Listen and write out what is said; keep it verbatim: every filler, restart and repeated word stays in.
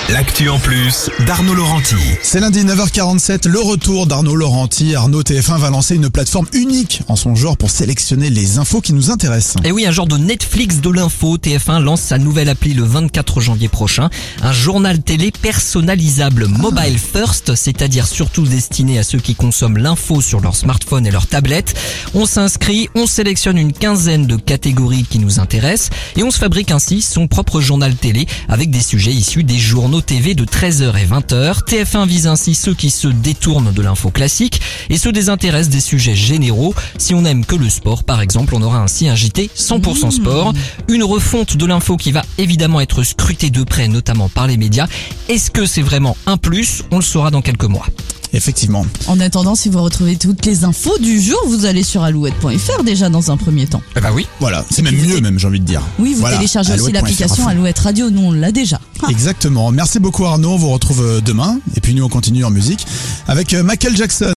L'actu en plus d'Arnaud Laurenti. C'est lundi neuf heures quarante-sept, le retour d'Arnaud Laurenti. Arnaud, T F un va lancer une plateforme unique en son genre pour sélectionner les infos qui nous intéressent. Et oui, un genre de Netflix de l'info. T F un lance sa nouvelle appli le vingt-quatre janvier prochain. Un journal télé personnalisable mobile first, c'est-à-dire surtout destiné à ceux qui consomment l'info sur leur smartphone et leur tablette. On s'inscrit, on sélectionne une quinzaine de catégories qui nous intéressent et on se fabrique ainsi son propre journal télé avec des sujets issus des journaux T V de treize heures et vingt heures. T F un vise ainsi ceux qui se détournent de l'info classique et se désintéressent des sujets généraux. Si on n'aime que le sport, par exemple, on aura ainsi un J T cent pour cent sport. Une refonte de l'info qui va évidemment être scrutée de près, notamment par les médias. Est-ce que c'est vraiment un plus? On le saura dans quelques mois. Effectivement. En attendant, si vous retrouvez toutes les infos du jour, vous allez sur alouette point f r déjà dans un premier temps. Eh bah oui. Voilà, c'est même mieux même, j'ai envie de dire. Oui, vous Voilà, téléchargez aussi alouette point f r l'application à fond. Alouette Radio, nous on l'a déjà. Exactement. Merci beaucoup Arnaud, on vous retrouve demain. Et puis nous on continue en musique avec Michael Jackson.